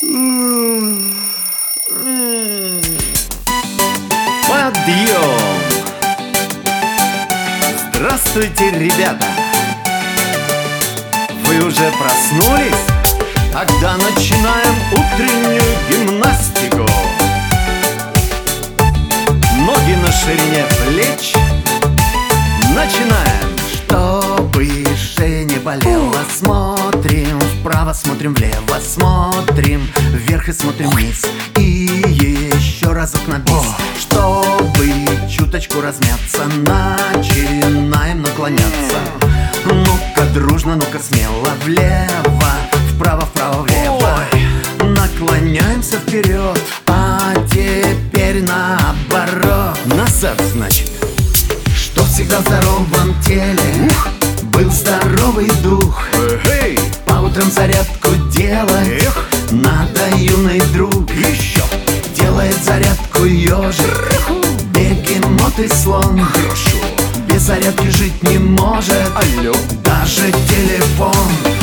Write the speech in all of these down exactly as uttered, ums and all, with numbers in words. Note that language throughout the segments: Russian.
Подъем! Здравствуйте, ребята! Вы уже проснулись? Тогда начинаем утреннюю гимнастику. Ноги на ширине плеч. Начинаем! Чтобы шея не болела, смотрим вправо, смотрим влево, смотрим вверх и смотрим вниз. И еще разок на бис. Чтобы чуточку размяться, начинаем наклоняться. Ну-ка дружно, ну-ка смело, влево, вправо, вправо, влево. Наклоняемся вперед, а теперь наоборот. Назад, значит. Что всегда в здоровом теле, ух, был здоровый дух. Эй, по утрам зарядку делать, эх, надо, юный друг. Еще делает зарядку ежик, бегемот и слон. Хорошо. Без зарядки жить не может, алло, даже телефон.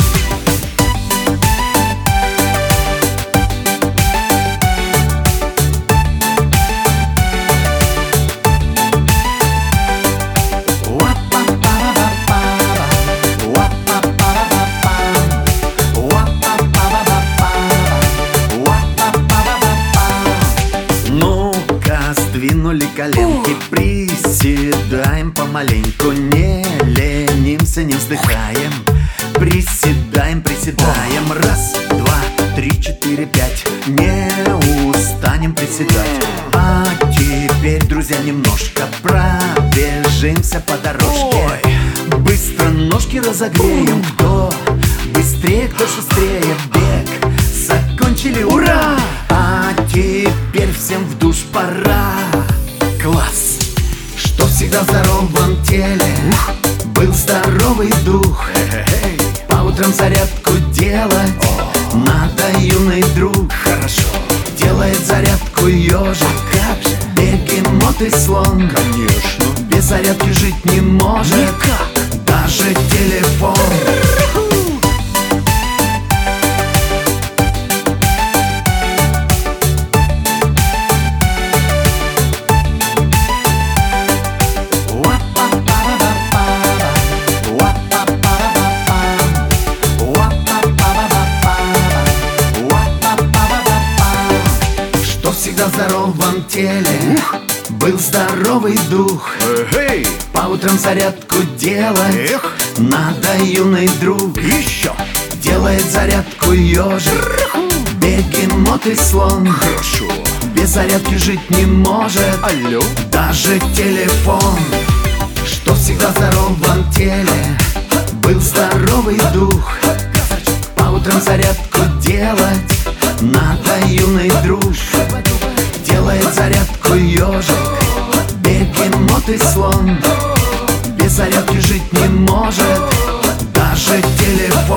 Сдвинули коленки, приседаем помаленьку, не ленимся, не вздыхаем. Приседаем, приседаем, раз, два, три, четыре, пять. Не устанем приседать. А теперь, друзья, немножко пробежимся по дорожке. Быстро ножки разогреем, кто быстрее, кто шустрее. Бег закончили, ура! А теперь всем в душ пора. Класс! Что всегда в здоровом теле, ух, был здоровый дух. Эй, по утрам зарядку делать, о, надо, юный друг. Хорошо. Делает зарядку ежик, как же, бегемот и слон. Конечно. Без зарядки жить не может никак, даже телефон. Всегда в здоровом теле, ух, был здоровый дух. Эй, по утрам зарядку делать, эх, надо, юный друг. Еще делает зарядку ежик, бегемот и слон. Хорошо. Без зарядки жить не может, алло, даже телефон. Что всегда в здоровом теле, был здоровый дух. По утрам зарядку делать, надо, юный друг. Делает зарядку ежик, бегемот и слон. Без зарядки жить не может, даже телефон.